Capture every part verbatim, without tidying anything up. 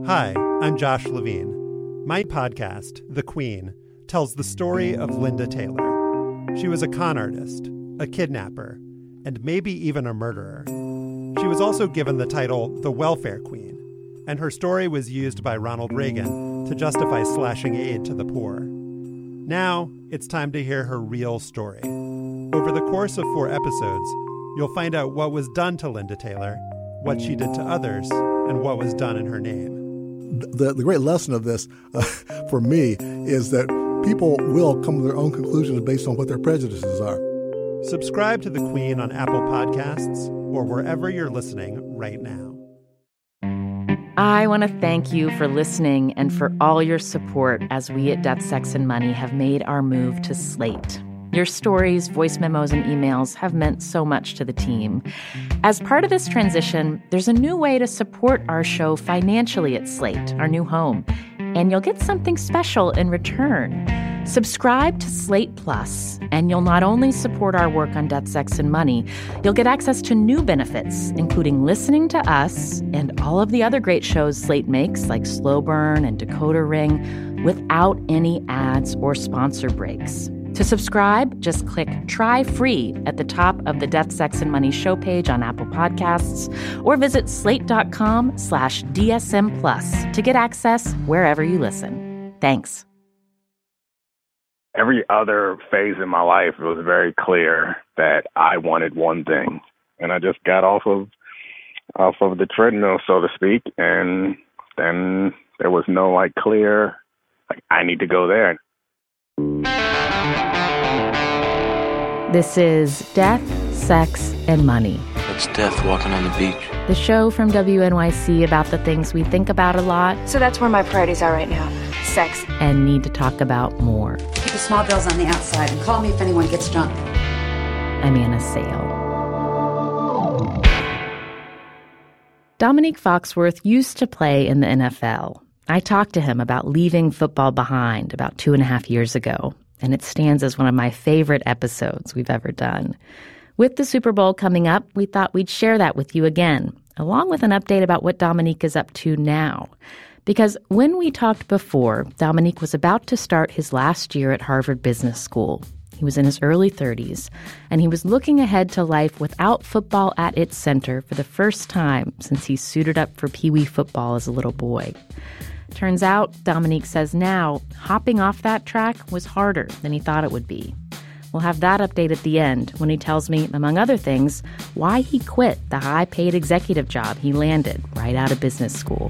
Hi, I'm Josh Levine. My podcast, The Queen, tells the story of Linda Taylor. She was a con artist, a kidnapper, and maybe even a murderer. She was also given the title the Welfare Queen, and her story was used by Ronald Reagan to justify slashing aid to the poor. Now, it's time to hear her real story. Over the course of four episodes, you'll find out what was done to Linda Taylor, what she did to others, and what was done in her name. The, the great lesson of this, uh, for me, is that people will come to their own conclusions based on what their prejudices are. Subscribe to The Queen on Apple Podcasts or wherever you're listening right now. I want to thank you for listening and for all your support as we at Death, Sex, and Money have made our move to Slate. Your stories, voice memos, and emails have meant so much to the team. As part of this transition, there's a new way to support our show financially at Slate, our new home, and you'll get something special in return. Subscribe to Slate Plus, and you'll not only support our work on Death, Sex, and Money, you'll get access to new benefits, including listening to us and all of the other great shows Slate makes, like Slow Burn and Decoder Ring, without any ads or sponsor breaks. To subscribe, just click Try Free at the top of the Death, Sex, and Money show page on Apple Podcasts, or visit slate.com slash DSM Plus to get access wherever you listen. Thanks. Every other phase in my life, it was very clear that I wanted one thing. And I just got off of off of the treadmill, so to speak, and then there was no, like, clear, like, I need to go there. This is Death, Sex, and Money. It's death walking on the beach. The show from W N Y C about the things we think about a lot. So that's where my priorities are right now. Sex. And need to talk about more. Keep the small bills on the outside and call me if anyone gets drunk. I'm Anna Sale. Dominique Foxworth used to play in the N F L. I talked to him about leaving football behind about two and a half years ago, and it stands as one of my favorite episodes we've ever done. With the Super Bowl coming up, we thought we'd share that with you again, along with an update about what Dominique is up to now. Because when we talked before, Dominique was about to start his last year at Harvard Business School. He was in his early thirties, and he was looking ahead to life without football at its center for the first time since he suited up for Pee Wee football as a little boy. Turns out, Dominique says now, hopping off that track was harder than he thought it would be. We'll have that update at the end when he tells me, among other things, why he quit the high-paid executive job he landed right out of business school.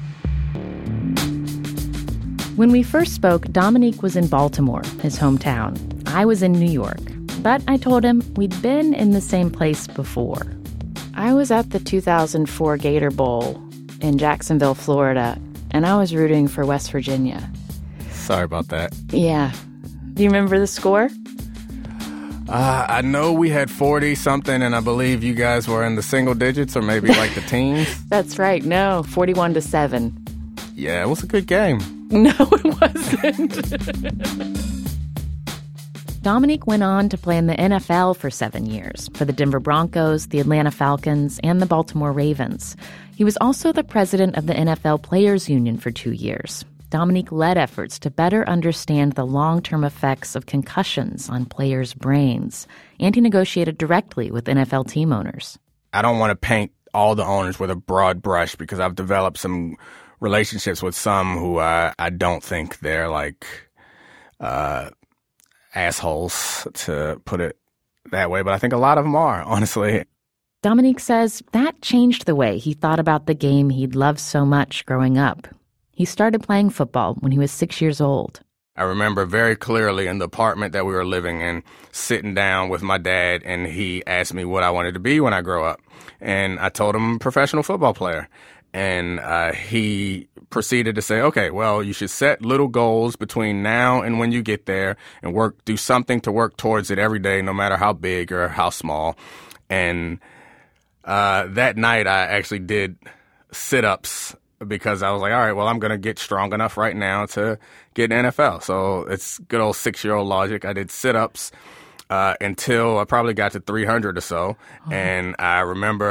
When we first spoke, Dominique was in Baltimore, his hometown. I was in New York. But I told him we'd been in the same place before. I was at the two thousand four Gator Bowl in Jacksonville, Florida, and I was rooting for West Virginia. Sorry about that. Yeah. Do you remember the score? Uh, I know we had forty-something, and I believe you guys were in the single digits or maybe like the teens. That's right. No, forty-one to seven. Yeah, it was a good game. No, it wasn't. Dominique went on to play in the N F L for seven years for the Denver Broncos, the Atlanta Falcons, and the Baltimore Ravens. He was also the president of the N F L Players Union for two years. Dominique led efforts to better understand the long-term effects of concussions on players' brains, and he negotiated directly with N F L team owners. I don't want to paint all the owners with a broad brush because I've developed some relationships with some who I, I don't think they're like uh, assholes, to put it that way. But I think a lot of them are, honestly. Dominique says that changed the way he thought about the game he'd loved so much growing up. He started playing football when he was six years old. I remember very clearly in the apartment that we were living in, sitting down with my dad, and he asked me what I wanted to be when I grow up. And I told him I'm a professional football player. And uh, he proceeded to say, okay, well, you should set little goals between now and when you get there and work, do something to work towards it every day, no matter how big or how small. And uh, that night I actually did sit-ups because I was like, all right, well, I'm going to get strong enough right now to get in the N F L. So it's good old six-year-old logic. I did sit-ups uh, until I probably got to three hundred or so. Oh. And I remember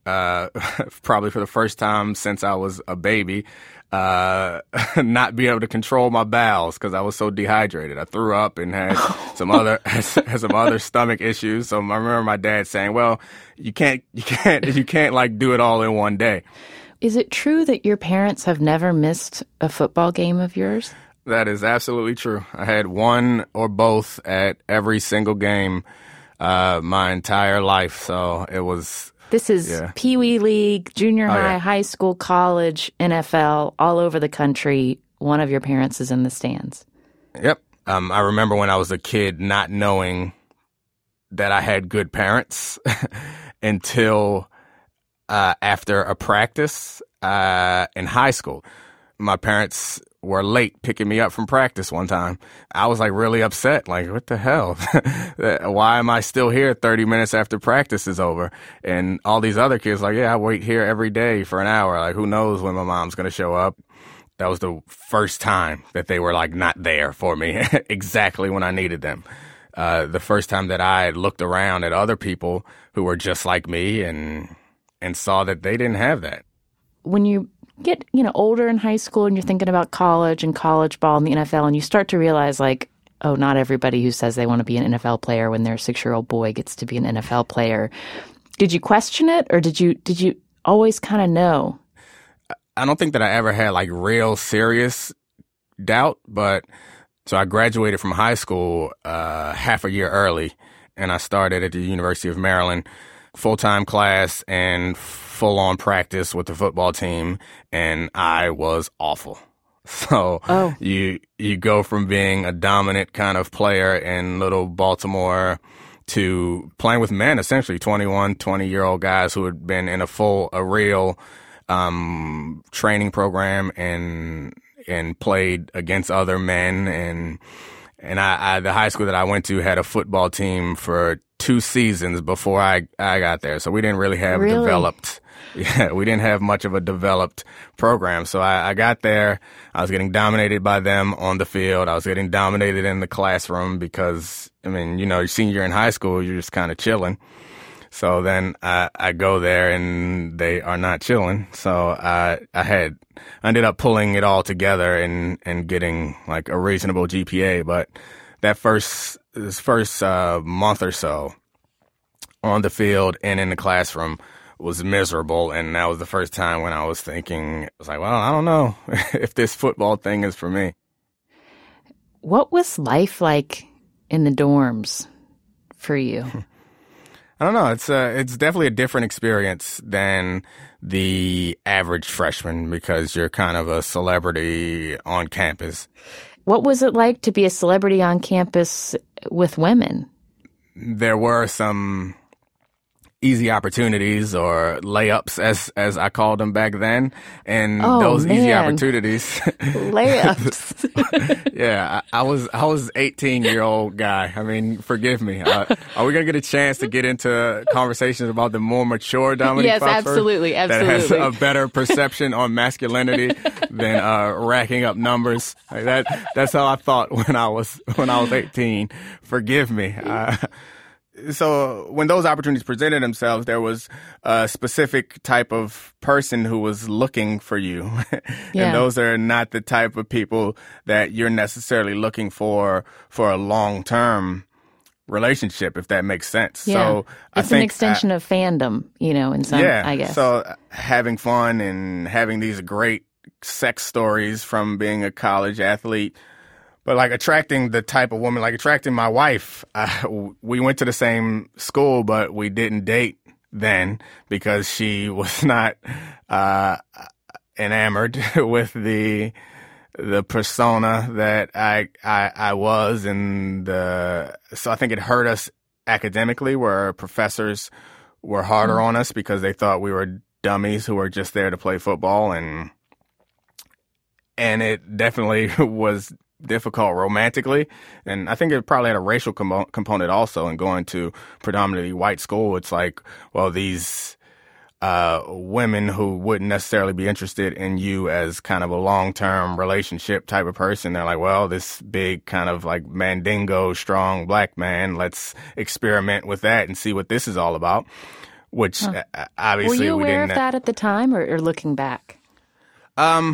uh, probably for the first time since I was a baby, uh, not be able to control my bowels because I was so dehydrated. I threw up and had some other had some other stomach issues. So I remember my dad saying, "Well, you can't you can't you can't like do it all in one day." Is it true that your parents have never missed a football game of yours? That is absolutely true. I had one or both at every single game uh, my entire life. So it was... This is yeah. Pee Wee League, junior oh, high, yeah. high school, college, N F L, all over the country. One of your parents is in the stands. Yep. Um, I remember when I was a kid not knowing that I had good parents until uh, after a practice uh, in high school. My parents were late picking me up from practice one time. I was like really upset. Like, what the hell? Why am I still here thirty minutes after practice is over? And all these other kids like, yeah, I wait here every day for an hour. Like, who knows when my mom's going to show up? That was the first time that they were like not there for me exactly when I needed them. Uh, the first time that I looked around at other people who were just like me and and saw that they didn't have that. When you get, you know, older in high school and you're thinking about college and college ball and the N F L, and you start to realize, like, oh, not everybody who says they want to be an N F L player when they're a six-year-old boy gets to be an N F L player. Did you question it, or did you did you always kind of know? I don't think that I ever had like real serious doubt, but so I graduated from high school uh, half a year early, and I started at the University of Maryland, full-time class and full-on practice with the football team, and I was awful. So oh. you you go from being a dominant kind of player in little Baltimore to playing with men, essentially twenty-one, twenty-year-old guys who had been in a full, a real um, training program and and played against other men. And and I, I the high school that I went to had a football team for two seasons before I, I got there. So we didn't really have really? developed. Yeah, we didn't have much of a developed program. So I, I got there. I was getting dominated by them on the field. I was getting dominated in the classroom because, I mean, you know, your senior year in high school, you're just kind of chilling. So then I, I go there and they are not chilling. So I I had ended up pulling it all together and, and getting like a reasonable G P A. But that first this first uh, month or so on the field and in the classroom was miserable. And that was the first time when I was thinking, I was like, well, I don't know if this football thing is for me. What was life like in the dorms for you? I don't know. It's uh, it's definitely a different experience than the average freshman because you're kind of a celebrity on campus. What was it like to be a celebrity on campus with women? There were some easy opportunities or layups, as as I called them back then, and oh, those man. easy opportunities. Layups. yeah, I, I was I was eighteen year old guy. I mean, forgive me. Uh, are we gonna get a chance to get into conversations about the more mature Dominique Yes, Foxworth absolutely, absolutely. That has a better perception on masculinity than uh, racking up numbers. Like that that's how I thought when I was when I was eighteen. Forgive me. Uh, So when those opportunities presented themselves, there was a specific type of person who was looking for you. Yeah. And those are not the type of people that you're necessarily looking for for a long-term relationship, if that makes sense. Yeah. So I it's think an extension I, of fandom, you know, in some, yeah, I guess. So having fun and having these great sex stories from being a college athlete. But like attracting the type of woman, like attracting my wife, uh, we went to the same school, but we didn't date then because she was not uh, enamored with the the persona that I I, I was, and the, so I think it hurt us academically, where professors were harder mm-hmm. on us because they thought we were dummies who were just there to play football, and and it definitely was difficult romantically, and I think it probably had a racial com- component also. And going to predominantly white school, it's like, well, these uh, women who wouldn't necessarily be interested in you as kind of a long-term relationship type of person, they're like, well, this big kind of like mandingo, strong black man, let's experiment with that and see what this is all about. which Huh. uh, obviously Were you we aware didn't. of that at the time, or, or looking back? Um,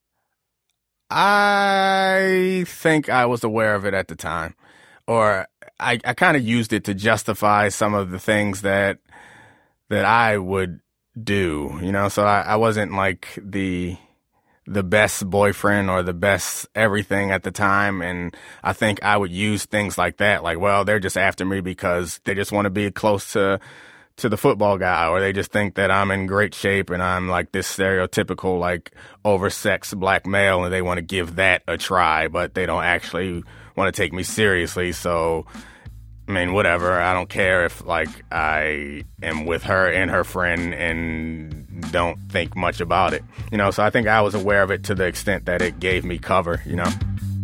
I think I was aware of it at the time, or I, I kind of used it to justify some of the things that that I would do, you know. So I, I wasn't like the the best boyfriend or the best everything at the time, and I think I would use things like that, like, well, they're just after me because they just want to be close to to the football guy, or they just think that I'm in great shape and I'm like this stereotypical like oversexed black male, and they want to give that a try, but they don't actually want to take me seriously. So I mean, whatever. I don't care if like I am with her and her friend and don't think much about it, you know. So I think I was aware of it to the extent that it gave me cover, you know.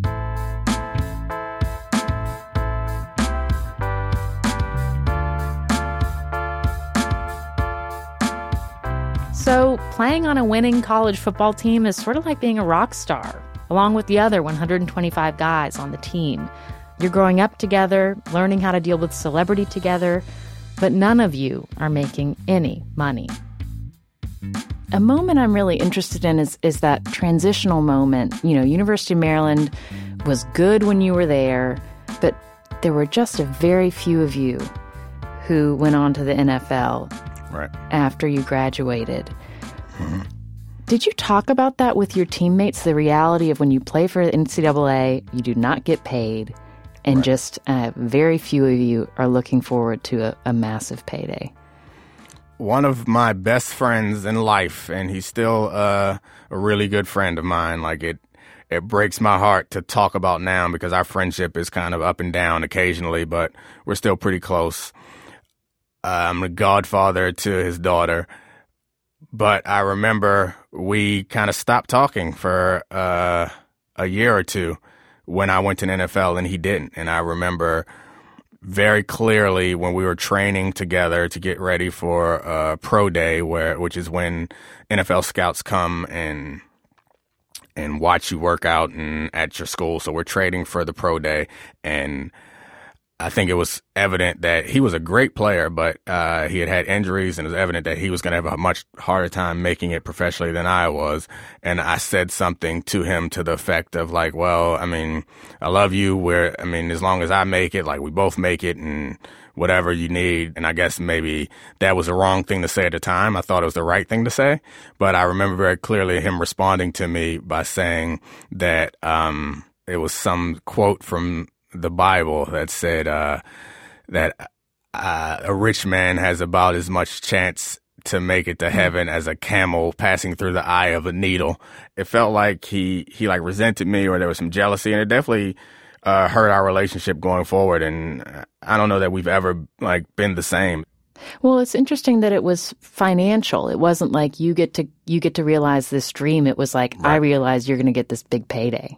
So, playing on a winning college football team is sort of like being a rock star, along with the other one hundred twenty-five guys on the team. You're growing up together, learning how to deal with celebrity together, but none of you are making any money. A moment I'm really interested in is, is that transitional moment. You know, University of Maryland was good when you were there, but there were just a very few of you who went on to the N F L. Right. After you graduated. Mm-hmm. Did you talk about that with your teammates, the reality of when you play for N C double A, you do not get paid, and right. just uh, very few of you are looking forward to a, a massive payday? One of my best friends in life, and he's still uh, a really good friend of mine. Like it, it breaks my heart to talk about now because our friendship is kind of up and down occasionally, but we're still pretty close. Uh, I'm the godfather to his daughter, but I remember we kind of stopped talking for uh, a year or two when I went to the N F L and he didn't. And I remember very clearly when we were training together to get ready for uh, Pro Day, where which is when N F L scouts come and and watch you work out and at your school. So we're training for the Pro Day, and I think it was evident that he was a great player, but uh, he had had injuries, and it was evident that he was going to have a much harder time making it professionally than I was. And I said something to him to the effect of like, well, I mean, I love you. Where I mean, as long as I make it, like we both make it, and whatever you need. And I guess maybe that was the wrong thing to say at the time. I thought it was the right thing to say. But I remember very clearly him responding to me by saying that um, it was some quote from the Bible that said uh, that uh, a rich man has about as much chance to make it to heaven as a camel passing through the eye of a needle. It felt like he, he like resented me, or there was some jealousy, and it definitely uh, hurt our relationship going forward. And I don't know that we've ever like been the same. Well, it's interesting that it was financial. It wasn't like you get to you get to realize this dream. It was like, right. I realize you're going to get this big payday.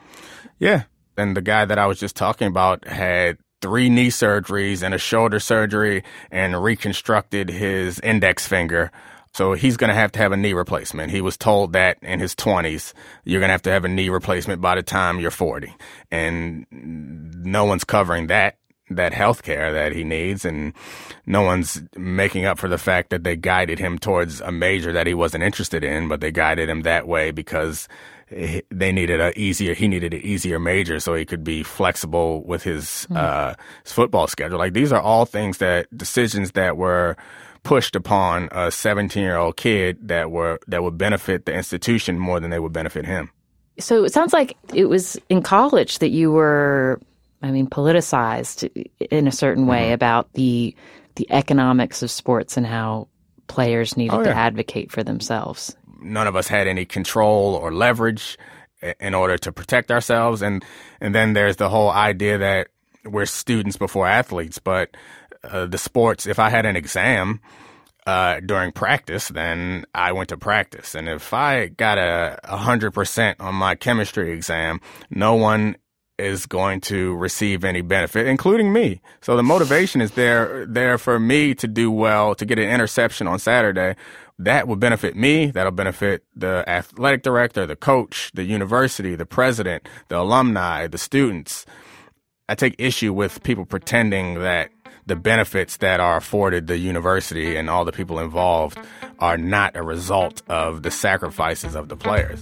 Yeah. And the guy that I was just talking about had three knee surgeries and a shoulder surgery and reconstructed his index finger. So he's going to have to have a knee replacement. He was told that in his twenties, you're going to have to have a knee replacement by the time you're forty. And no one's covering that, that health care that he needs. And no one's making up for the fact that they guided him towards a major that he wasn't interested in, but they guided him that way because they needed a easier, he needed an easier major so he could be flexible with his, mm. uh, his football schedule. Like these are all things that decisions that were pushed upon a seventeen year old kid that were, that would benefit the institution more than they would benefit him. So it sounds like it was in college that you were, I mean, politicized in a certain way mm-hmm. about the, the economics of sports and how players needed oh, yeah. to advocate for themselves. None of us had any control or leverage in order to protect ourselves. And, and then there's the whole idea that we're students before athletes. But uh, the sports, if I had an exam uh, during practice, then I went to practice. And if I got a one hundred percent on my chemistry exam, no one is going to receive any benefit, including me. So the motivation is there, there for me to do well, to get an interception on Saturday. That will benefit me. That'll benefit the athletic director, the coach, the university, the president, the alumni, the students. I take issue with people pretending that the benefits that are afforded the university and all the people involved are not a result of the sacrifices of the players.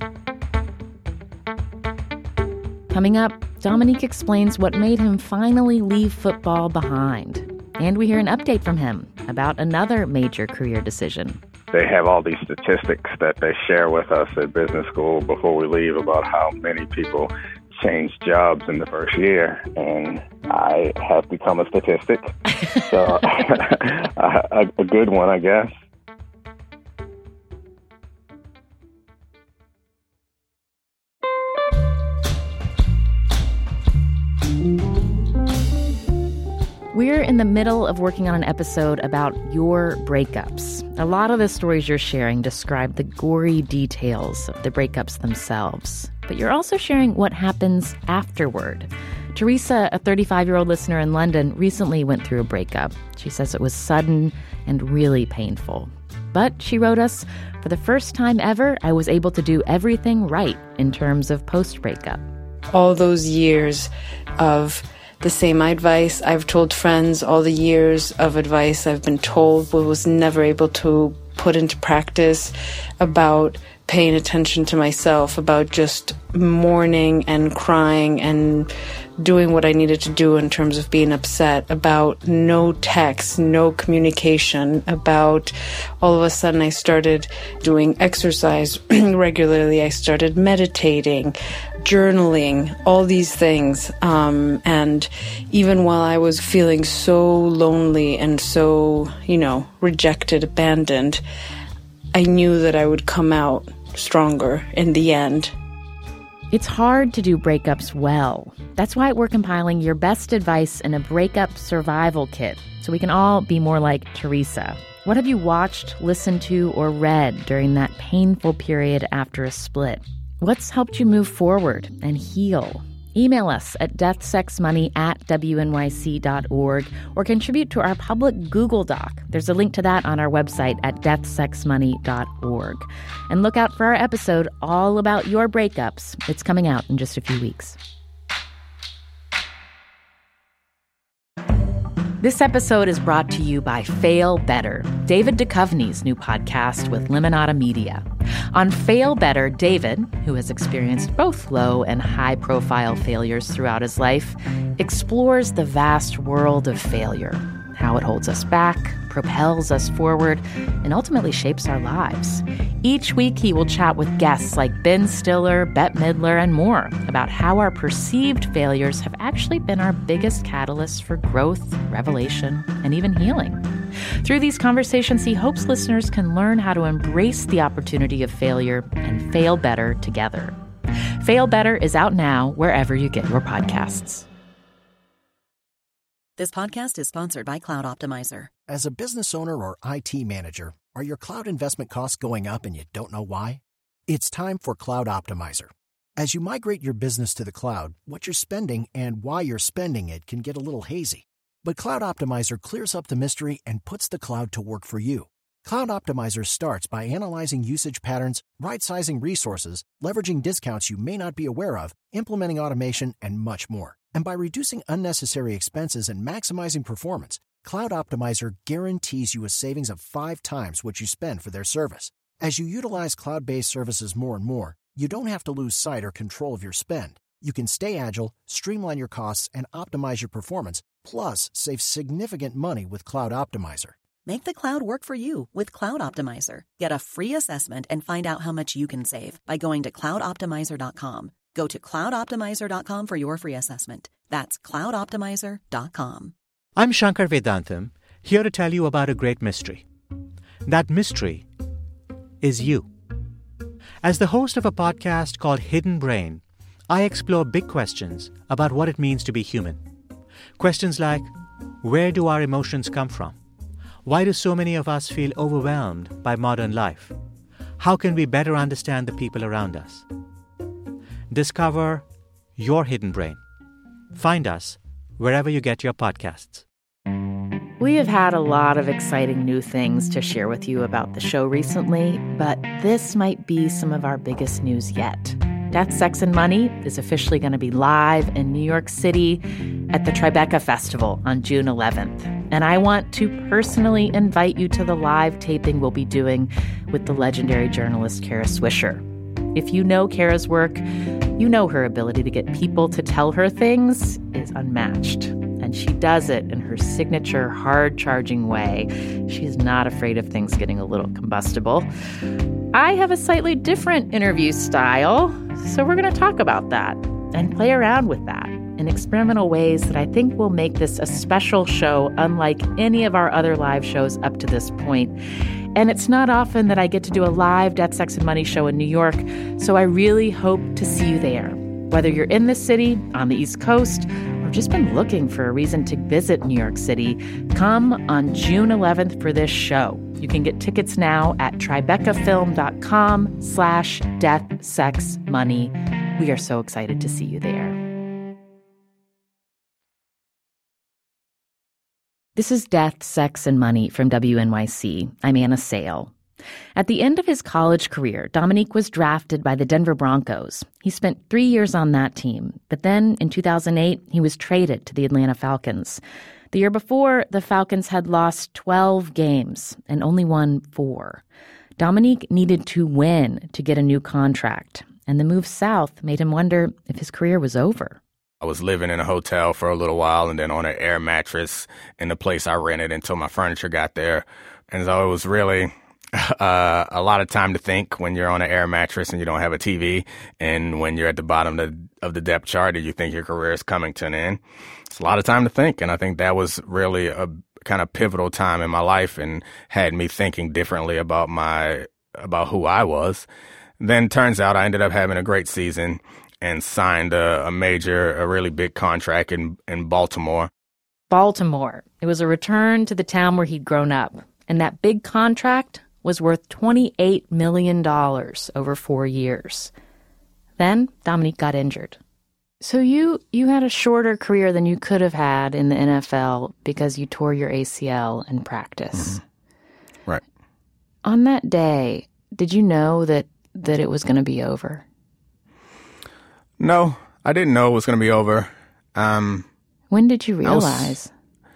Coming up, Dominique explains what made him finally leave football behind. And we hear an update from him about another major career decision. They have all these statistics that they share with us at business school before we leave about how many people change jobs in the first year, and I have become a statistic. So a, a good one, I guess. We're in the middle of working on an episode about your breakups. A lot of the stories you're sharing describe the gory details of the breakups themselves. But you're also sharing what happens afterward. Teresa, a thirty-five-year-old listener in London, recently went through a breakup. She says it was sudden and really painful. But she wrote us, for the first time ever, I was able to do everything right in terms of post-breakup. All those years of the same advice I've told friends, all the years of advice I've been told but was never able to put into practice, about paying attention to myself, about just mourning and crying and doing what I needed to do in terms of being upset, about no text, no communication, about all of a sudden I started doing exercise regularly, I started meditating, journaling, all these things. Um, and even while I was feeling so lonely and so, you know, rejected, abandoned, I knew that I would come out stronger in the end. It's hard to do breakups well. That's why we're compiling your best advice in a breakup survival kit, so we can all be more like Teresa. What have you watched, listened to, or read during that painful period after a split? What's helped you move forward and heal? Email us at deathsexmoney at w n y c dot org or contribute to our public Google Doc. There's a link to that on our website at death sex money dot org. And look out for our episode all about your breakups. It's coming out in just a few weeks. This episode is brought to you by Fail Better, David Duchovny's new podcast with Limonada Media. On Fail Better, David, who has experienced both low and high-profile failures throughout his life, explores the vast world of failure, how it holds us back, propels us forward, and ultimately shapes our lives. Each week, he will chat with guests like Ben Stiller, Bette Midler, and more about how our perceived failures have actually been our biggest catalysts for growth, revelation, and even healing. Through these conversations, he hopes listeners can learn how to embrace the opportunity of failure and fail better together. Fail Better is out now wherever you get your podcasts. This podcast is sponsored by Cloud Optimizer. As a business owner or I T manager, are your cloud investment costs going up and you don't know why? It's time for Cloud Optimizer. As you migrate your business to the cloud, what you're spending and why you're spending it can get a little hazy. But Cloud Optimizer clears up the mystery and puts the cloud to work for you. Cloud Optimizer starts by analyzing usage patterns, right-sizing resources, leveraging discounts you may not be aware of, implementing automation, and much more. And by reducing unnecessary expenses and maximizing performance, Cloud Optimizer guarantees you a savings of five times what you spend for their service. As you utilize cloud-based services more and more, you don't have to lose sight or control of your spend. You can stay agile, streamline your costs, and optimize your performance, plus save significant money with Cloud Optimizer. Make the cloud work for you with Cloud Optimizer. Get a free assessment and find out how much you can save by going to cloud optimizer dot com. Go to cloud optimizer dot com for your free assessment. That's cloud optimizer dot com. I'm Shankar Vedantam, here to tell you about a great mystery. That mystery is you. As the host of a podcast called Hidden Brain, I explore big questions about what it means to be human. Questions like, where do our emotions come from? Why do so many of us feel overwhelmed by modern life? How can we better understand the people around us? Discover your hidden brain. Find us wherever you get your podcasts. We have had a lot of exciting new things to share with you about the show recently, but this might be some of our biggest news yet. Death, Sex, and Money is officially going to be live in New York City at the Tribeca Festival on June eleventh. And I want to personally invite you to the live taping we'll be doing with the legendary journalist Kara Swisher. If you know Kara's work, you know her ability to get people to tell her things is unmatched. And she does it in her signature hard-charging way. She's not afraid of things getting a little combustible. I have a slightly different interview style, so we're going to talk about that and play around with that in experimental ways that I think will make this a special show unlike any of our other live shows up to this point. And it's not often that I get to do a live Death, Sex, and Money show in New York, so I really hope to see you there. Whether you're in the city, on the East Coast, or just been looking for a reason to visit New York City, come on June eleventh for this show. You can get tickets now at tribecafilm.com slash death, sex, money. We are so excited to see you there. This is Death, Sex, and Money from W N Y C. I'm Anna Sale. At the end of his college career, Dominique was drafted by the Denver Broncos. He spent three years on that team, but then in two thousand eight, he was traded to the Atlanta Falcons. The year before, the Falcons had lost twelve games and only won four. Dominique needed to win to get a new contract, and the move south made him wonder if his career was over. I was living in a hotel for a little while and then on an air mattress in the place I rented until my furniture got there. And so it was really uh, a lot of time to think when you're on an air mattress and you don't have a T V, and when you're at the bottom of the, of the depth chart and you think your career is coming to an end. It's a lot of time to think. And I think that was really a kind of pivotal time in my life and had me thinking differently about my about who I was. Then turns out I ended up having a great season and signed a, a major, a really big contract in, in Baltimore. Baltimore. It was a return to the town where he'd grown up. And that big contract was worth twenty-eight million dollars over four years. Then Dominique got injured. So you, you had a shorter career than you could have had in the N F L because you tore your A C L in practice. Mm-hmm. Right. On that day, did you know that, that it was going to be over? No, I didn't know it was going to be over. Um, when did you realize?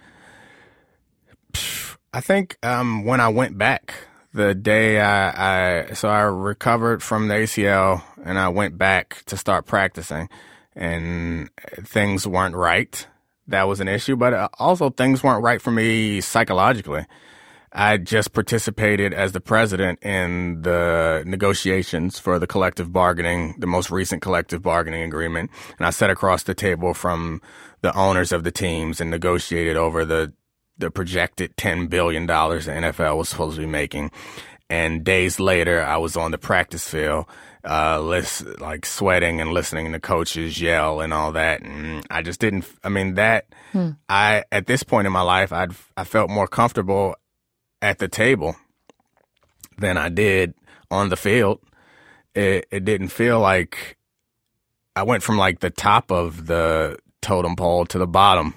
I, was, I think um, when I went back, the day I, I, so I recovered from the A C L and I went back to start practicing, and things weren't right. That was an issue, but also things weren't right for me psychologically. I just participated as the president in the negotiations for the collective bargaining, the most recent collective bargaining agreement. And I sat across the table from the owners of the teams and negotiated over the, the projected ten billion dollars the N F L was supposed to be making. And days later, I was on the practice field, uh, list, like sweating and listening to coaches yell and all that. And I just didn't, I mean, that, hmm. I, at this point in my life, I'd, I felt more comfortable at the table than I did on the field. It, it didn't feel like I went from like the top of the totem pole to the bottom.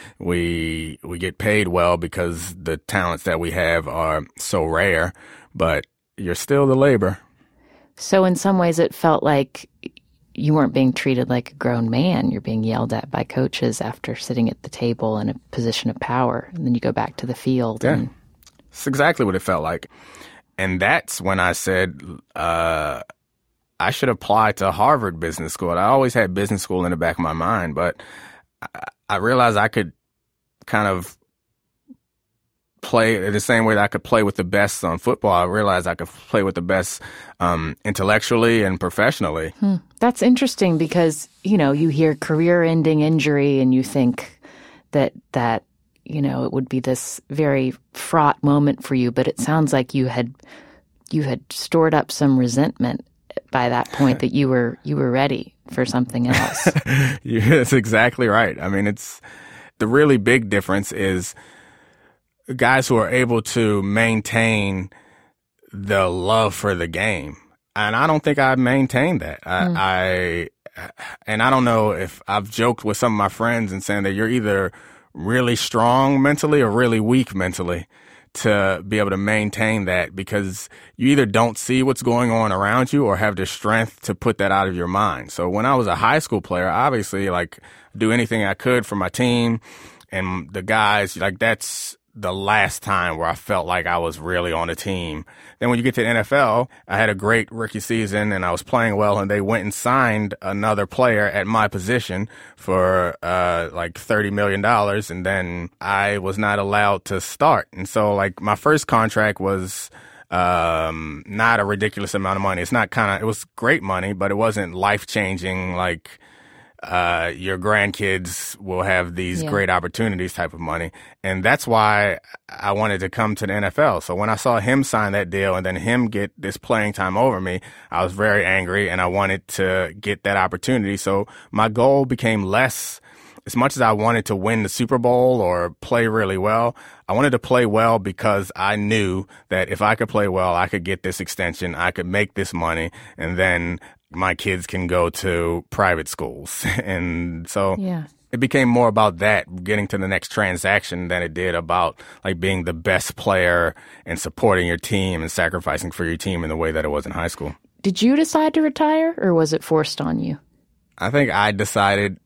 we we get paid well because the talents that we have are so rare, but you're still the labor. So in some ways it felt like you weren't being treated like a grown man. You're being yelled at by coaches after sitting at the table in a position of power, and then you go back to the field. Yeah. And It's exactly what it felt like. And that's when I said uh, I should apply to Harvard Business School. I always had business school in the back of my mind, but I, I realized I could kind of play the same way that I could play with the best on football. I realized I could play with the best um, intellectually and professionally. Hmm. That's interesting because, you know, you hear career-ending injury and you think that that you know, it would be this very fraught moment for you, but it sounds like you had you had stored up some resentment by that point that you were you were ready for something else. Yeah, that's exactly right. I mean, it's the really big difference is guys who are able to maintain the love for the game. And I don't think I maintained that. I, mm. I and I don't know if I've joked with some of my friends and saying that you're either really strong mentally or really weak mentally to be able to maintain that, because you either don't see what's going on around you or have the strength to put that out of your mind. So when I was a high school player, obviously, like, do anything I could for my team. and the guys, like, that's the last time where I felt like I was really on a team. Then when you get to the N F L, I had a great rookie season and I was playing well, and they went and signed another player at my position for uh like thirty million dollars, and then I was not allowed to start. And so, like, my first contract was um not a ridiculous amount of money. It's not kind of, it was great money, but it wasn't life-changing, like uh, your grandkids will have these yeah. great opportunities type of money. And that's why I wanted to come to the N F L. So when I saw him sign that deal and then him get this playing time over me, I was very angry and I wanted to get that opportunity. So my goal became less, as much as I wanted to win the Super Bowl or play really well, I wanted to play well because I knew that if I could play well, I could get this extension, I could make this money, and then my kids can go to private schools. And so yeah. it became more about that, getting to the next transaction, than it did about like being the best player and supporting your team and sacrificing for your team in the way that it was in high school. Did you decide to retire, or was it forced on you? I think I decided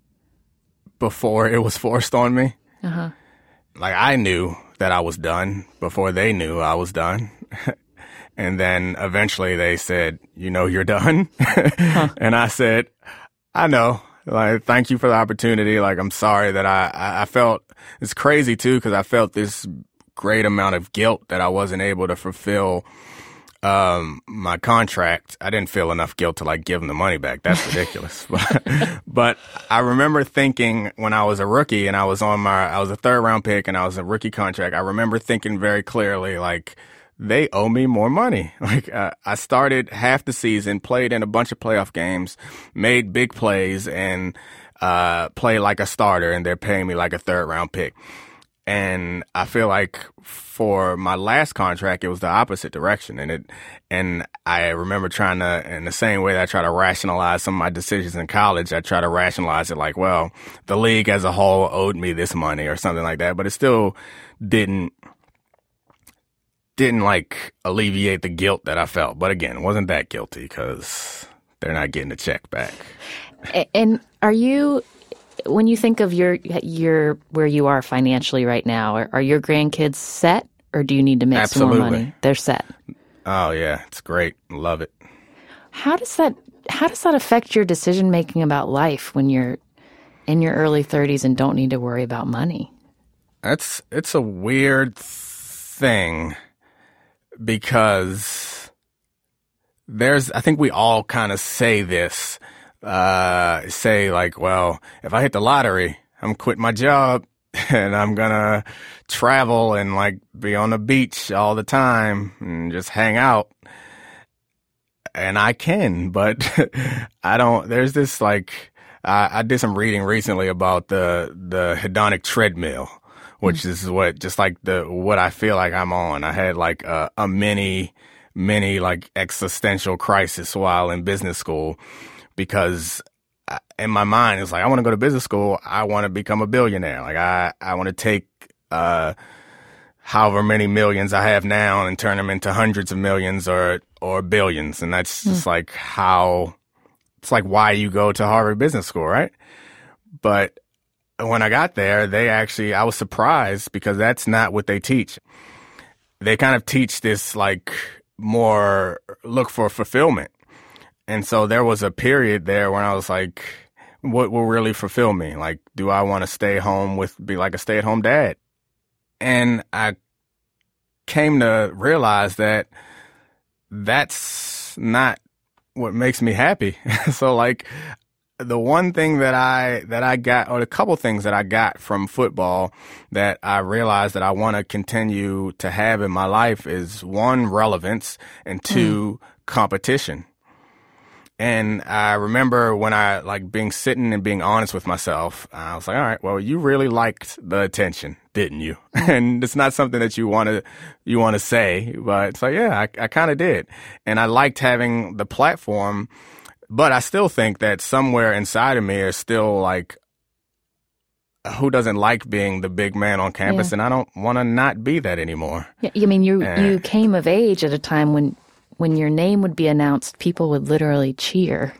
before it was forced on me. Uh-huh. Like, I knew that I was done before they knew I was done. And then eventually they said, you know, you're done. Huh. And I said, I know. Like, thank you for the opportunity. Like, I'm sorry that I, I, I felt, it's crazy too, because I felt this great amount of guilt that I wasn't able to fulfill um, my contract. I didn't feel enough guilt to like give them the money back. That's ridiculous. but, but I remember thinking when I was a rookie and I was on my, I was a third round pick and I was a rookie contract. I remember thinking very clearly, like, they owe me more money. Like, uh, I started half the season, played in a bunch of playoff games, made big plays, and uh, played like a starter, and they're paying me like a third round pick. And I feel like for my last contract, it was the opposite direction. And it, and I remember trying to, in the same way that I try to rationalize some of my decisions in college, I try to rationalize it like, well, the league as a whole owed me this money or something like that. But it still didn't, didn't like alleviate the guilt that I felt. But again, it wasn't that guilty because they're not getting the check back. And are you, when you think of your, your where you are financially right now, are, are your grandkids set, or do you need to make Absolutely. some more money? They're set. Oh yeah, it's great. Love it. How does that, how does that affect your decision making about life when you're in your early thirties and don't need to worry about money? That's, it's a weird thing. Because there's, I think we all kind of say this, uh, say like, well, if I hit the lottery, I'm quitting my job and I'm gonna travel and like be on the beach all the time and just hang out. And I can, but I don't, there's this like, I, I did some reading recently about the, the hedonic treadmill, which is what, just like the, what I feel like I'm on. I had like a, a mini, mini like existential crisis while in business school, because in my mind, it's like, I want to go to business school. I want to become a billionaire. Like I, I want to take, uh, however many millions I have now and turn them into hundreds of millions or, or billions. And that's just mm. like how, it's like why you go to Harvard Business School, right? But when I got there, they actually, I was surprised because that's not what they teach. They kind of teach this like more look for fulfillment. And so there was a period there when I was like, what will really fulfill me? Like, do I want to stay home with, be like a stay-at-home dad? And I came to realize that that's not what makes me happy. So like, the one thing that I, that I got, or a couple things that I got from football that I realized that I want to continue to have in my life is one, relevance, and two, mm. competition. And I remember when I like being sitting and being honest with myself, I was like, all right, well, you really liked the attention, didn't you? And it's not something that you want to, you want to say, but it's like, yeah, I, I kind of did. And I liked having the platform. But I still think that somewhere inside of me is still like, who doesn't like being the big man on campus? Yeah. And I don't want to not be that anymore. Yeah, I mean, you and, you came of age at a time when when your name would be announced, people would literally cheer.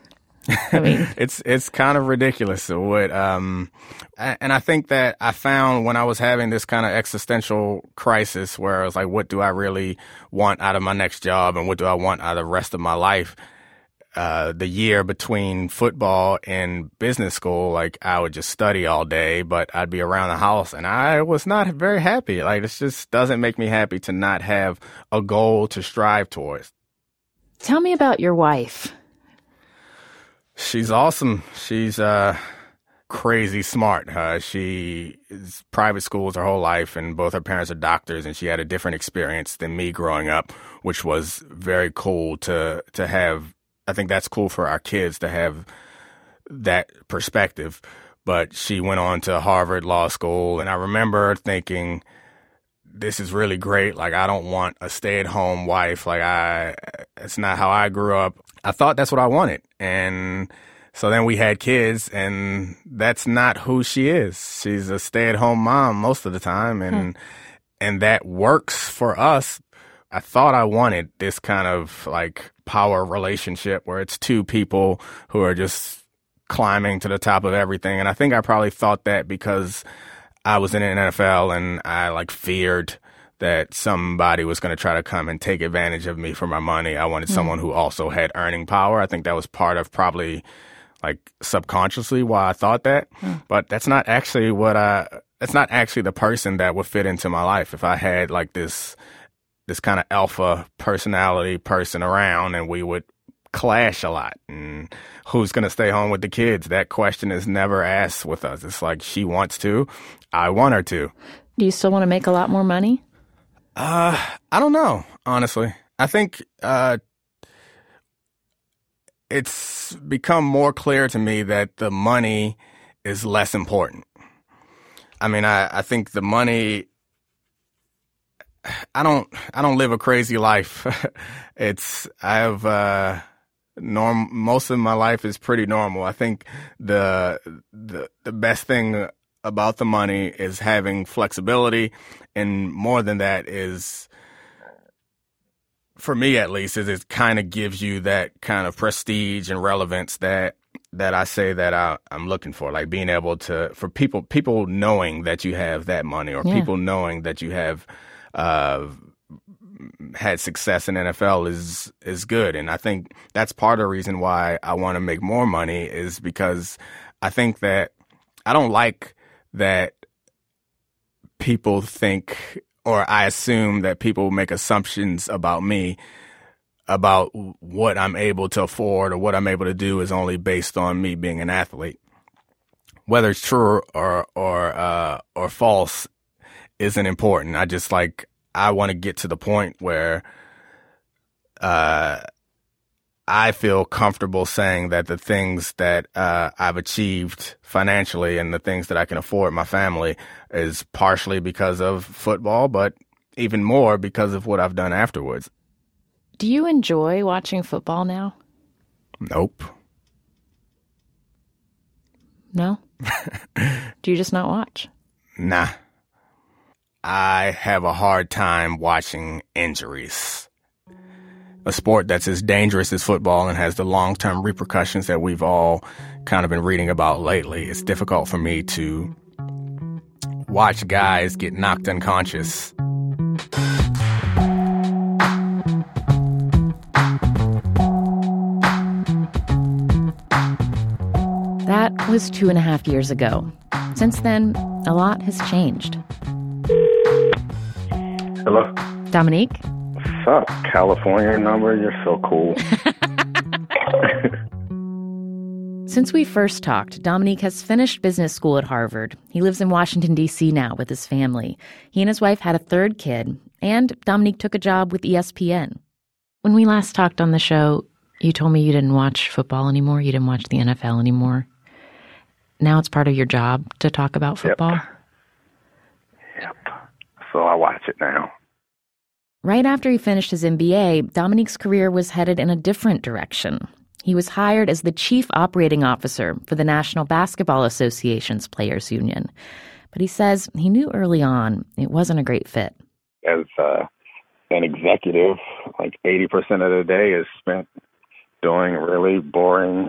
I mean, it's it's kind of ridiculous. What, um, and I think that I found when I was having this kind of existential crisis where I was like, what do I really want out of my next job and what do I want out of the rest of my life? Uh, the year between football and business school, like I would just study all day, but I'd be around the house and I was not very happy. Like it just doesn't make me happy to not have a goal to strive towards. Tell me about your wife. She's awesome. She's uh, crazy smart. Uh, she is private schools her whole life, and both her parents are doctors, and she had a different experience than me growing up, which was very cool to to have. I think that's cool for our kids to have that perspective. But she went on to Harvard Law School, and I remember thinking, this is really great. Like, I don't want a stay-at-home wife. Like, I, it's not how I grew up. I thought that's what I wanted. And so then we had kids, and that's not who she is. She's a stay-at-home mom most of the time, and hmm. and that works for us. I thought I wanted this kind of, like, power relationship where it's two people who are just climbing to the top of everything. And I think I probably thought that because I was in the N F L and I like feared that somebody was going to try to come and take advantage of me for my money. I wanted mm. someone who also had earning power. I think that was part of probably like subconsciously why I thought that. Mm. But that's not actually what I, that's not actually the person that would fit into my life. If I had like this, this kind of alpha personality person around and we would clash a lot, and who's going to stay home with the kids? That question is never asked with us. It's like, she wants to, I want her to. Do you still want to make a lot more money? Uh, I don't know, honestly. I think uh, it's become more clear to me that the money is less important. I mean, I, I think the money, I don't, I don't live a crazy life. It's, I have, uh, norm, most of my life is pretty normal. I think the, the, the best thing about the money is having flexibility. And more than that is, for me at least, is it kind of gives you that kind of prestige and relevance that, that I say that I, I'm looking for, like being able to, for people, people knowing that you have that money, or yeah. people knowing that you have, uh, had success in N F L is, is good. And I think that's part of the reason why I want to make more money, is because I think that I don't like that people think, or I assume that people make assumptions about me, about what I'm able to afford or what I'm able to do is only based on me being an athlete. Whether it's true or, or, uh, or false isn't important. I just like, I want to get to the point where, uh, I feel comfortable saying that the things that, uh, I've achieved financially and the things that I can afford my family is partially because of football, but even more because of what I've done afterwards. Do you enjoy watching football now? Nope. No? Do you just not watch? Nah. I have a hard time watching injuries. A sport that's as dangerous as football and has the long-term repercussions that we've all kind of been reading about lately. It's difficult for me to watch guys get knocked unconscious. That was two and a half years ago. Since then, a lot has changed. Hello? Dominique? What's up? California number? You're so cool. Since we first talked, Dominique has finished business school at Harvard. He lives in Washington, D C now with his family. He and his wife had a third kid, and Dominique took a job with E S P N. When we last talked on the show, you told me you didn't watch football anymore. You didn't watch the N F L anymore. Now it's part of your job to talk about football? Yep. Yep. So I watch it now. Right after he finished his M B A, Dominique's career was headed in a different direction. He was hired as the chief operating officer for the National Basketball Association's Players Union. But he says he knew early on it wasn't a great fit. As uh, an executive, like eighty percent of the day is spent doing really boring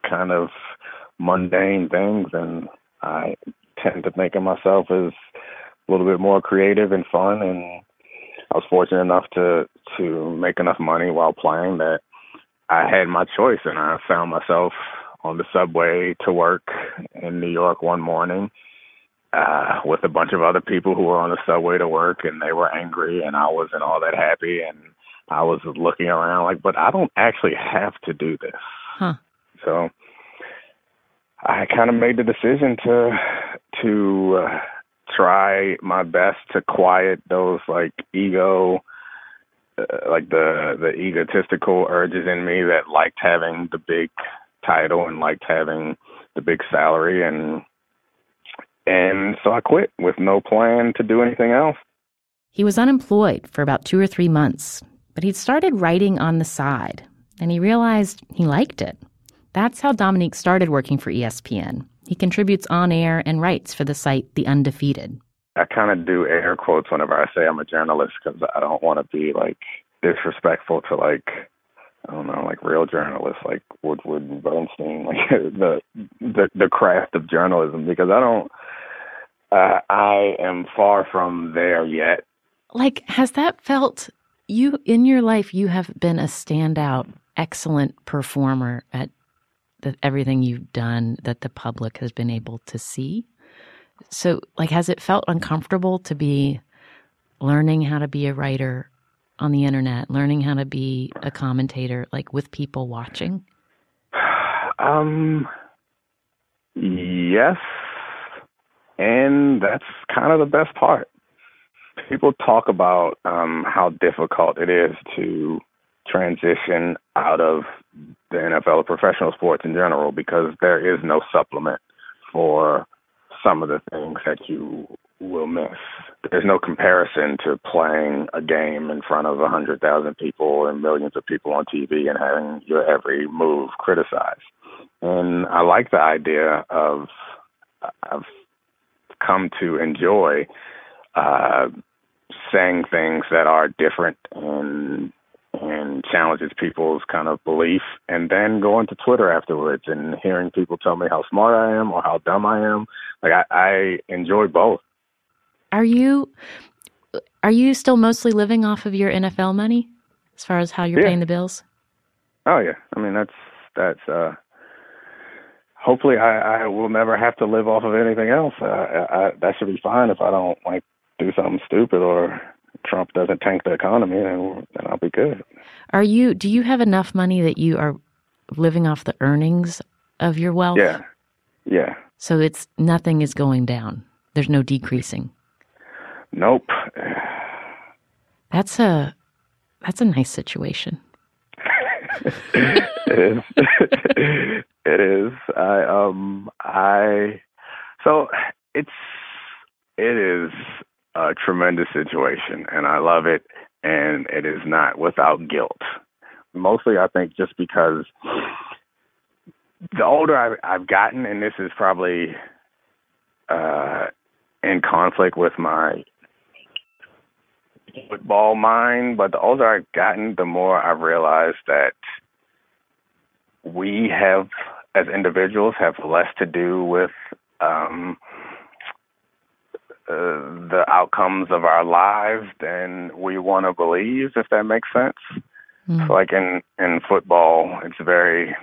kind of mundane things, and I tend to think of myself as a little bit more creative and fun, and I was fortunate enough to to make enough money while playing that I had my choice, and I found myself on the subway to work in New York one morning uh, with a bunch of other people who were on the subway to work, and they were angry, and I wasn't all that happy, and I was looking around like, but I don't actually have to do this. Huh. So I kind of made the decision to to uh, try my best to quiet those like ego, uh, like the the egotistical urges in me that liked having the big title and liked having the big salary, and and so I quit with no plan to do anything else. He was unemployed for about two or three months, but he'd started writing on the side, and he realized he liked it. That's how Dominique started working for E S P N. He contributes on air and writes for the site The Undefeated. I kind of do air quotes whenever I say I'm a journalist because I don't want to be like disrespectful to like, I don't know, like real journalists like Woodward and Bernstein, like the the, the craft of journalism, because I don't, uh, I am far from there yet. Like, has that felt, you, in your life, you have been a standout, excellent performer at the, everything you've done that the public has been able to see. So, like, has it felt uncomfortable to be learning how to be a writer on the internet, learning how to be a commentator, like, with people watching? Um, yes. And that's kind of the best part. People talk about um, how difficult it is to transition out of the N F L or professional sports in general because there is no supplement for some of the things that you will miss. There's no comparison to playing a game in front of one hundred thousand people and millions of people on T V and having your every move criticized. And I like the idea of, I've come to enjoy uh, saying things that are different and and challenges people's kind of belief, and then going to Twitter afterwards and hearing people tell me how smart I am or how dumb I am. Like I, I enjoy both. Are you are you still mostly living off of your N F L money as far as how you're yeah. paying the bills? Oh yeah. I mean that's that's uh hopefully I, I will never have to live off of anything else. Uh, I, I, that should be fine if I don't like do something stupid or Trump doesn't tank the economy, then, then I'll be good. Are you? Do you have enough money that you are living off the earnings of your wealth? Yeah, yeah. So it's nothing is going down. There's no decreasing. Nope. That's a that's a nice situation. It is. It is. I um I so it's it is a tremendous situation, and I love it, and it is not without guilt. Mostly, I think, just because the older I've, I've gotten, and this is probably uh, in conflict with my football mind, but the older I've gotten, the more I've realized that we have, as individuals, have less to do with um, Uh, the outcomes of our lives than we want to believe, if that makes sense. Mm. So like in, in football, it's very,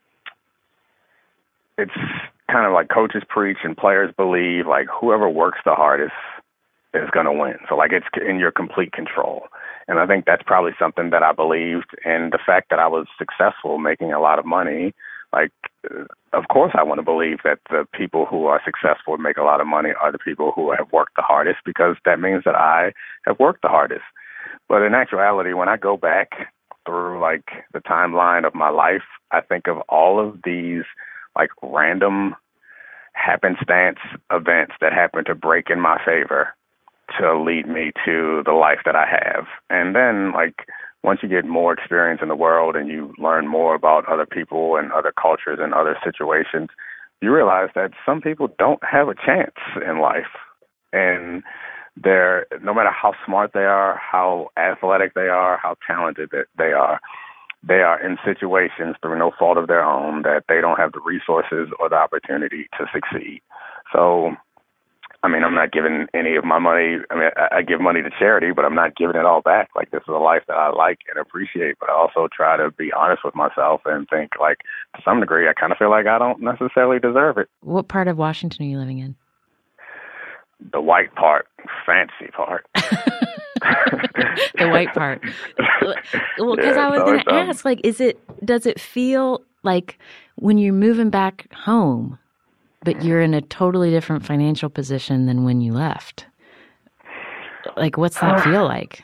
it's kind of like coaches preach and players believe, like whoever works the hardest is going to win. So like it's in your complete control. And I think that's probably something that I believed. And the fact that I was successful making a lot of money, like, of course I want to believe that the people who are successful and make a lot of money are the people who have worked the hardest, because that means that I have worked the hardest. But in actuality, when I go back through, like, the timeline of my life, I think of all of these, like, random happenstance events that happen to break in my favor to lead me to the life that I have. And then, like, once you get more experience in the world and you learn more about other people and other cultures and other situations, you realize that some people don't have a chance in life. And they're, no matter how smart they are, how athletic they are, how talented they are, they are in situations through no fault of their own that they don't have the resources or the opportunity to succeed. So, I mean, I'm not giving any of my money. I mean, I, I give money to charity, but I'm not giving it all back. Like, this is a life that I like and appreciate, but I also try to be honest with myself and think, like, to some degree, I kind of feel like I don't necessarily deserve it. What part of Washington are you living in? The white part, fancy part. The white part. Well, because yeah, I was so going to um, ask, like, is it, does it feel like when you're moving back home, but you're in a totally different financial position than when you left? Like, what's that feel like?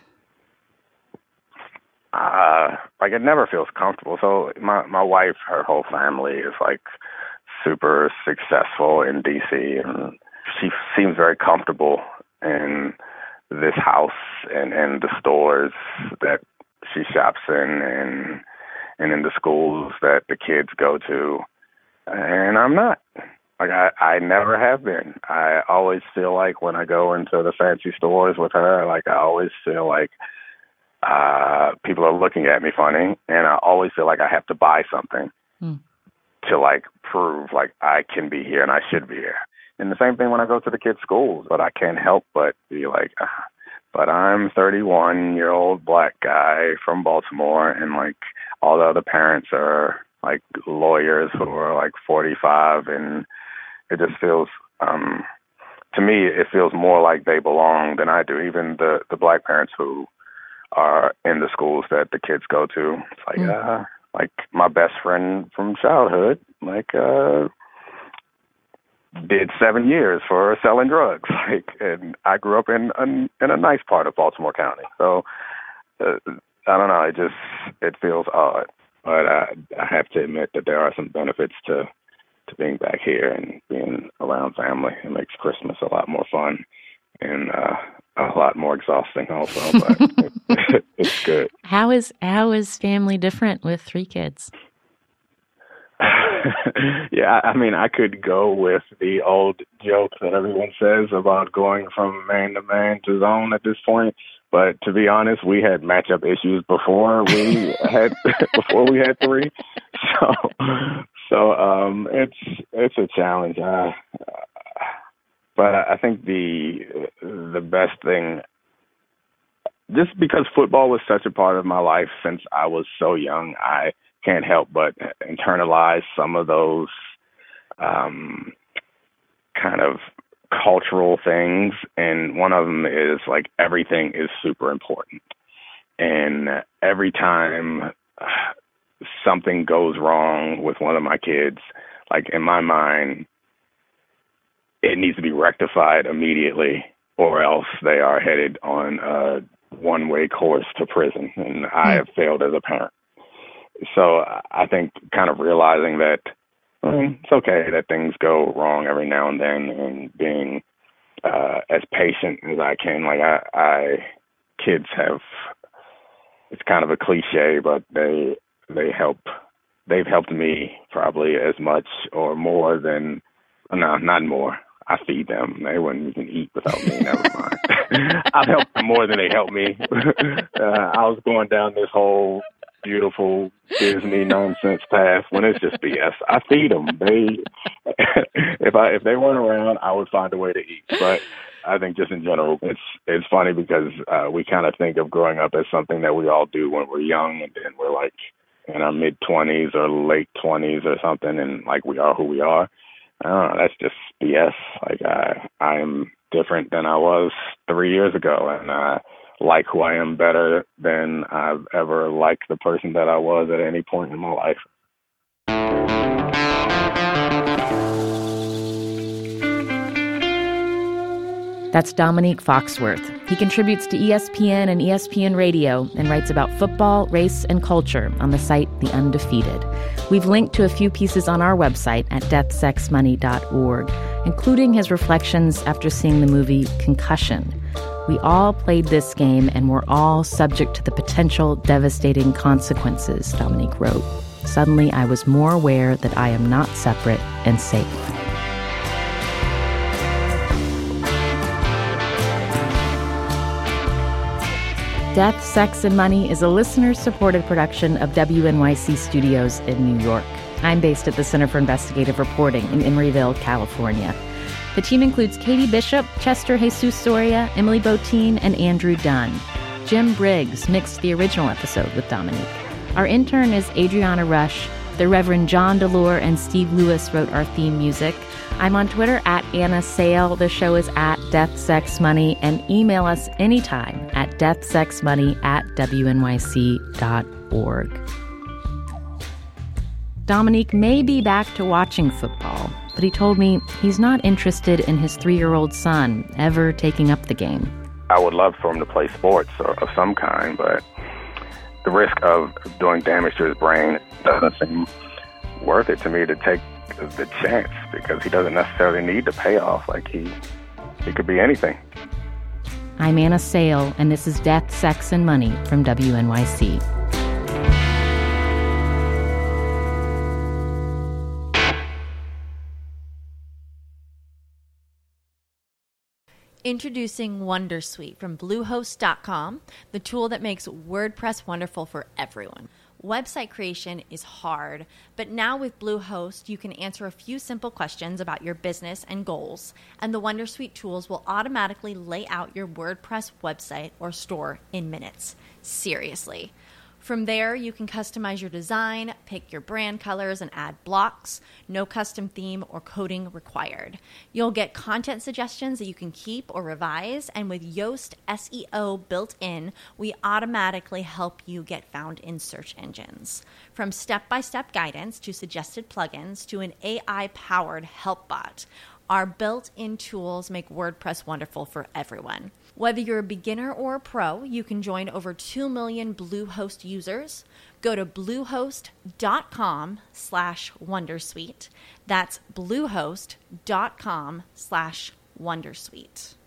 Uh, like, it never feels comfortable. So my, my wife, her whole family is, like, super successful in D C, and she seems very comfortable in this house and, and the stores that she shops in and and in the schools that the kids go to. And I'm not. Like, I, I never have been. I always feel like when I go into the fancy stores with her, like, I always feel like uh, people are looking at me funny, and I always feel like I have to buy something mm. to, like, prove, like, I can be here and I should be here. And the same thing when I go to the kids' schools, but I can't help but be like, uh, but I'm a thirty-one-year-old black guy from Baltimore, and, like, all the other parents are, like, lawyers who are, like, forty-five, and it just feels, um, to me, it feels more like they belong than I do. Even the, the black parents who are in the schools that the kids go to, it's like, mm. uh, like, my best friend from childhood, like, uh, did seven years for selling drugs, like, and I grew up in in, in a nice part of Baltimore County. So uh, I don't know. It just it feels odd, but I, I have to admit that there are some benefits to to being back here and being around family. It makes Christmas a lot more fun and uh, a lot more exhausting, also. But it, it's good. How is how is family different with three kids? Yeah, I mean, I could go with the old joke that everyone says about going from man to man to zone at this point. But to be honest, we had matchup issues before we had before we had three. So, so um, it's it's a challenge. Uh, but I think the the best thing, just because football was such a part of my life since I was so young, I can't help but internalize some of those um, kind of cultural things. And one of them is, like, everything is super important. And every time something goes wrong with one of my kids, like, in my mind, it needs to be rectified immediately, or else they are headed on a one-way course to prison. And I have failed as a parent. So I think kind of realizing that um, it's okay that things go wrong every now and then, and being uh, as patient as I can. Like, I, I, kids have, it's kind of a cliche, but they they help. They've helped me probably as much or more than, no, not more. I feed them. They wouldn't even eat without me. Never mind. I've helped them more than they helped me. uh, I was going down this whole beautiful Disney nonsense path when it's just B S. I feed them. They, if I if they weren't around, I would find a way to eat. But I think just in general, it's it's funny because uh, we kind of think of growing up as something that we all do when we're young, and then we're like in our mid twenties or late twenties or something, and like we are who we are. I don't know. That's just B S. Like, I I'm different than I was three years ago, and I like who I am better than I've ever liked the person that I was at any point in my life. That's Dominique Foxworth. He contributes to E S P N and E S P N Radio and writes about football, race, and culture on the site The Undefeated. We've linked to a few pieces on our website at death sex money dot org, including his reflections after seeing the movie Concussion. We all played this game, and we're all subject to the potential devastating consequences, Dominique wrote. Suddenly, I was more aware that I am not separate and safe. Death, Sex, and Money is a listener-supported production of W N Y C Studios in New York. I'm based at the Center for Investigative Reporting in Emeryville, California. The team includes Katie Bishop, Chester Jesus Soria, Emily Botine, and Andrew Dunn. Jim Briggs mixed the original episode with Dominique. Our intern is Adriana Rush. The Reverend John Delore and Steve Lewis wrote our theme music. I'm on Twitter at Anna Sale. The show is at Death, Sex, Money. And email us anytime at deathsexmoney at W N Y C dot org. Dominique may be back to watching football, but he told me he's not interested in his three-year-old son ever taking up the game. I would love for him to play sports or, of some kind, but the risk of doing damage to his brain doesn't seem worth it to me to take the chance, because he doesn't necessarily need the payoff. Like he, he could be anything. I'm Anna Sale, and this is Death, Sex, and Money from W N Y C. Introducing Wondersuite from Bluehost dot com, the tool that makes WordPress wonderful for everyone. Website creation is hard, but now with Bluehost, you can answer a few simple questions about your business and goals, and the Wondersuite tools will automatically lay out your WordPress website or store in minutes. Seriously. From there, you can customize your design, pick your brand colors, and add blocks. No custom theme or coding required. You'll get content suggestions that you can keep or revise, and with Yoast S E O built in, we automatically help you get found in search engines. From step-by-step guidance to suggested plugins to an A I-powered help bot, our built-in tools make WordPress wonderful for everyone. Whether you're a beginner or a pro, you can join over two million Bluehost users. Go to bluehost.com slash Wondersuite. That's bluehost.com slash Wondersuite.